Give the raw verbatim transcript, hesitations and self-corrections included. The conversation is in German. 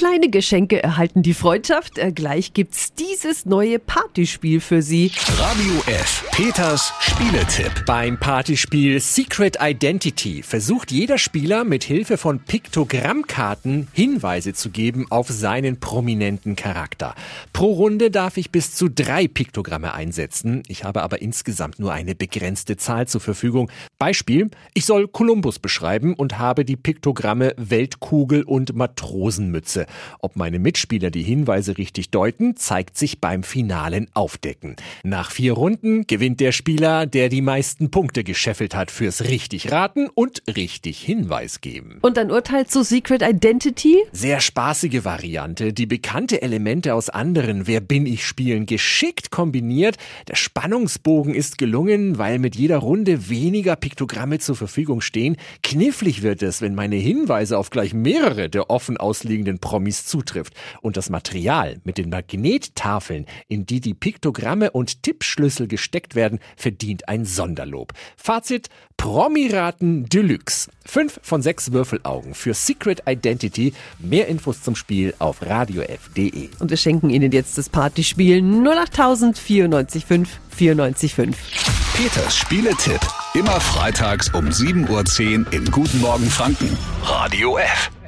Kleine Geschenke erhalten die Freundschaft. Äh, gleich gibt's dieses neue Partyspiel für Sie. Radio F. Peters Spieletipp. Beim Partyspiel Secret Identity versucht jeder Spieler mit Hilfe von Piktogrammkarten Hinweise zu geben auf seinen prominenten Charakter. Pro Runde darf ich bis zu drei Piktogramme einsetzen. Ich habe aber insgesamt nur eine begrenzte Zahl zur Verfügung. Beispiel: Ich soll Kolumbus beschreiben und habe die Piktogramme Weltkugel und Matrosenmütze. Ob meine Mitspieler die Hinweise richtig deuten, zeigt sich beim finalen Aufdecken. Nach vier Runden gewinnt der Spieler, der die meisten Punkte gescheffelt hat fürs richtig raten und richtig Hinweis geben. Und ein Urteil zu Secret Identity? Sehr spaßige Variante, die bekannte Elemente aus anderen Wer-bin-ich-Spielen geschickt kombiniert. Der Spannungsbogen ist gelungen, weil mit jeder Runde weniger Piktogramme zur Verfügung stehen. Knifflig wird es, wenn meine Hinweise auf gleich mehrere der offen ausliegenden Promis zutrifft. Und das Material mit den Magnettafeln, in die die Piktogramme und Tippschlüssel gesteckt werden, verdient ein Sonderlob. Fazit: Promiraten Deluxe. Fünf von sechs Würfelaugen für Secret Identity. Mehr Infos zum Spiel auf radiof punkt de. Und wir schenken Ihnen jetzt das Partyspiel null acht vierundneunzig fünf vierundneunzig fünf. Peters Spieletipp. Immer freitags um sieben Uhr zehn in Guten Morgen Franken. Radio F.